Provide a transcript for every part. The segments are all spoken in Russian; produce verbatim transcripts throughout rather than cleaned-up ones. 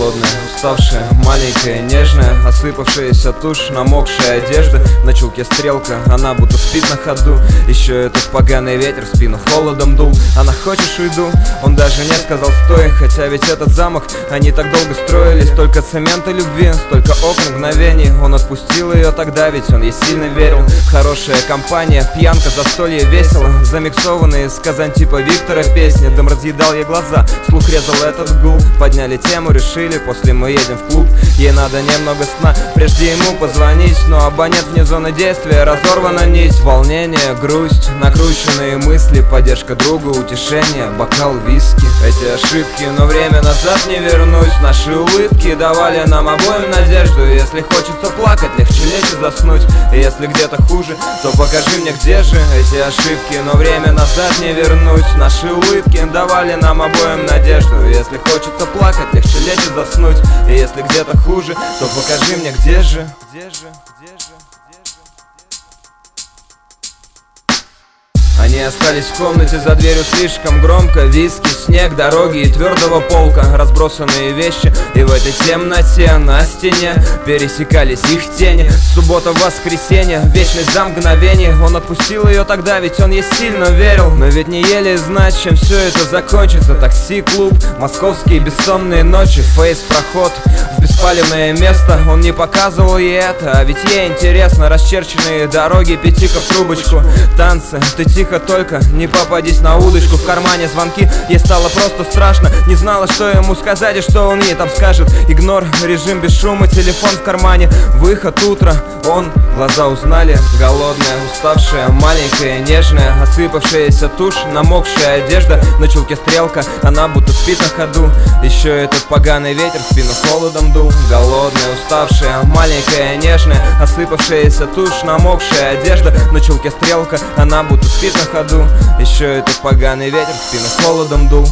голодная, уставшая, маленькая, нежная, осыпавшаяся тушь, намокшая одежда. На чулке стрелка, она будто спит на ходу. Еще этот поганый ветер в спину холодом дул. Она: хочешь, уйду? Он даже не сказал стой. Хотя ведь этот замок они так долго строили. Столько цемента любви, столько окон мгновений. Он отпустил ее тогда, ведь он ей сильно верил. Хорошая компания, пьянка, застолье, весело. Замиксованные с Казань типа Виктора песни. Дым разъедал ей глаза, слух резал этот гул. Подняли тему, решили, после мы едем в клуб. Ей надо немного сна, прежде ему позвонить. Но абонент вне зоны действия, разорвана нить. Волнение, грусть, накрученные мысли, поддержка друга, утешение, бокал виски. Эти ошибки, но время назад не вернуть. Наши улыбки давали нам обоим надежду. Если хочется плакать, легче лечь и заснуть. И если где-то хуже, то покажи мне, где же эти ошибки, но время назад не вернуть. Наши улыбки давали нам обоим надежду. И если хочется плакать, легче лечь и заснуть. И если где-то хуже, то покажи мне, где же, где же, где же. Они остались в комнате, за дверью слишком громко. Виски, снег, дороги и твердого полка. Разбросанные вещи, и в этой темноте на стене пересекались их тени. Суббота, воскресенье, вечность за мгновение. Он отпустил ее тогда, ведь он ей сильно верил. Но ведь не еле знать, чем все это закончится. Такси, клуб, московские бессонные ночи, фейс, проход в беспалевное место. Он не показывал ей это, а ведь ей интересно. Расчерченные дороги, пятика в трубочку, танцы, ты тихо только не попадись на удочку. В кармане звонки, ей стало просто страшно. Не знала, что ему сказать и что он ей там скажет. Игнор, режим без шума, телефон в кармане. Выход, утро, он, глаза узнали. Голодная, уставшая, маленькая, нежная, осыпавшаяся тушь, намокшая одежда. На чулке стрелка, она будто спит на ходу. Еще этот поганый ветер в спину холодом дул. Голодная, уставшая, маленькая, нежная, осыпавшаяся тушь, намокшая одежда. На чулке стрелка, она будто спит на ходу. Еще этот поганый ветер в спину холодом дул.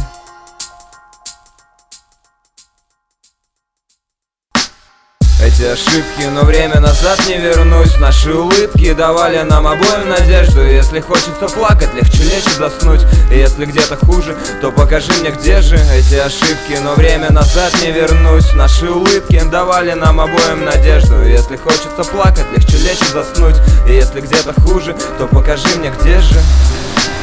Эти ошибки, но время назад не вернуть. Наши улыбки давали нам обоим надежду. И если хочется плакать, легче лечь и заснуть. И если где-то хуже, то покажи мне, где же эти ошибки, но время назад не вернуть. Наши улыбки давали нам обоим надежду. И если хочется плакать, легче лечь и заснуть. И если где-то хуже, то покажи мне, где же.